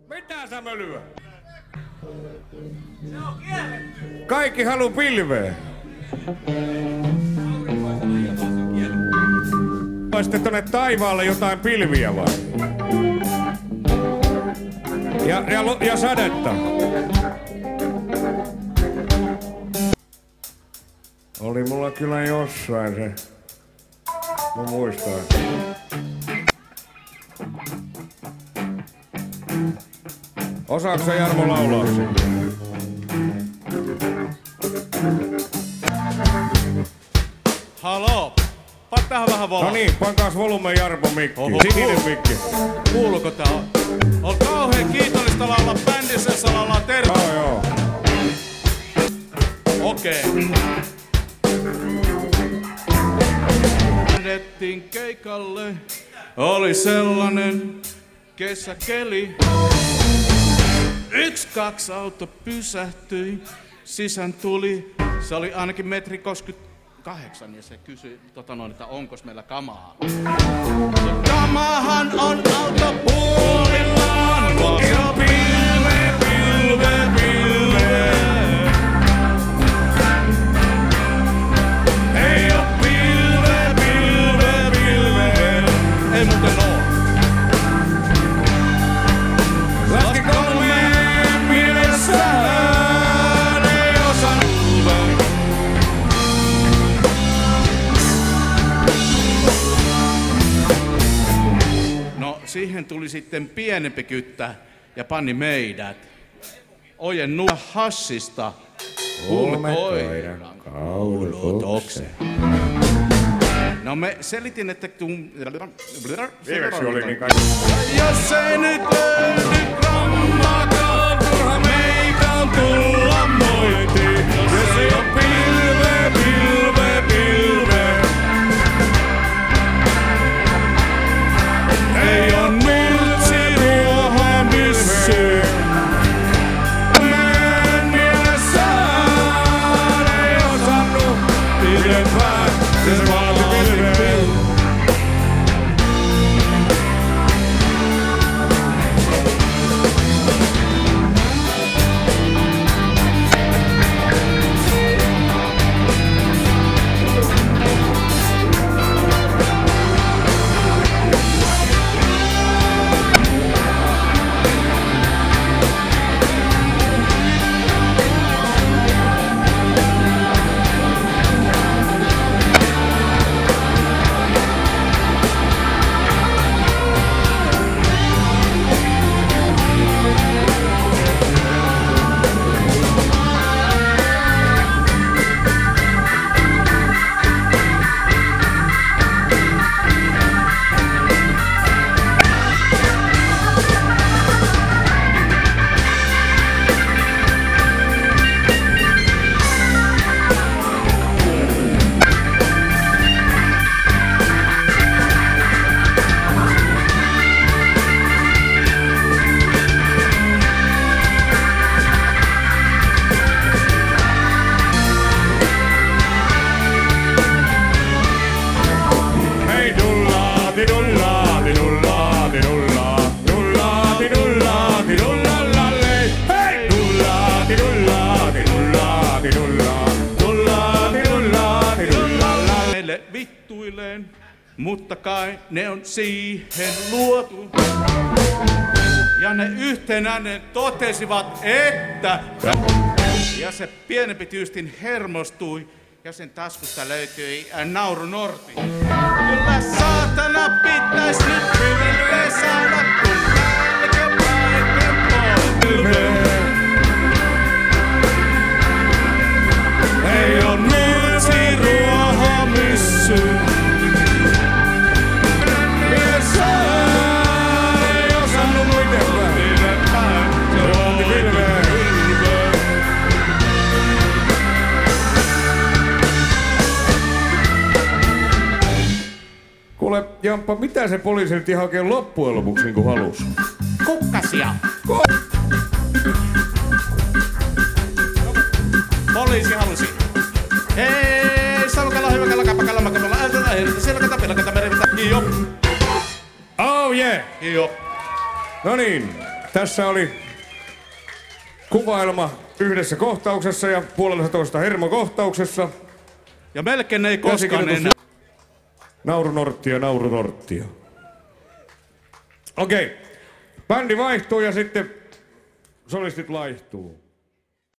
Mitä sä mölyä? Se on kielletty. Kaikki haluu pilveä. Vai sitten tonne taivaalle jotain pilviä vai? Ja sadetta. Oli mulla kyllä jossain se. Mä muistan. Osaatko sä Jarmo laulaa sen? Haloo! Pan tähän vähän volaa. No niin, pankaas volumen Jarmo mikki. Sininen mikki. Kuuluuko tää? On kauhean kiitollista laulaa bändissä, jossa laulaa terve. Joo. Okei. Lähdettiin keikalle. Oli sellainen kesäkeli. 1-2 auto pysähtyi. Sisään tuli. Se oli ainakin 1,28 m ja se kysyi, että onkos meillä kamaa. Kamahan on auto puolillaan. Ja pilve, pilve, pilve. Ei oo pilve, pilve, pilve. Ei muuten oo. Laski kolmeen mielessään, ei osannut pilve. No siihen tuli sitten pienempi kyttä ja pani meidät ojennut hassista koiran kaulutukseen. No me selitin, että Viimeksi oli niin kaikki. jos ei nyt löydy grammakaan, turha meikään tulla moitiin. Jos ei oo pilve, pilve, pilve. Ei oo miltsi ruoha missy. Mä mielessään ei osannut pidempään. Se vaati pilveä. Vittuileen, mutta kai ne on siihen luotu. Ja ne yhtenäinen totesivat, että... Ja se pienempi tyystin hermostui ja sen taskusta löytyi naurunorti. Kyllä saatana pitäis nyt pilve saada, kun kaiken polvilleen. Ei oo miltsi ruoha missy. Mielessään ei osannut muitenkaan pidempään. Se vaati pilveä. Kuule, Jamppa, mitä se poliisi nyt ihan oikein loppujen lopuksi niinku halus? Kukkasia. Poliisi halusi. Hei, salkalla hyvä kalakapakalla makapalla. Ältä heiltä selkätä pelkätä merivitä. Hiop. Oh yeah! Hiop. No niin, Tässä oli kuvailma yhdessä kohtauksessa ja 1,5 hermokohtauksessa. Ja melkein ei koskaan enää. Naurunorttia. Okei. Bändi vaihtuu ja sitten solistit laihtuu.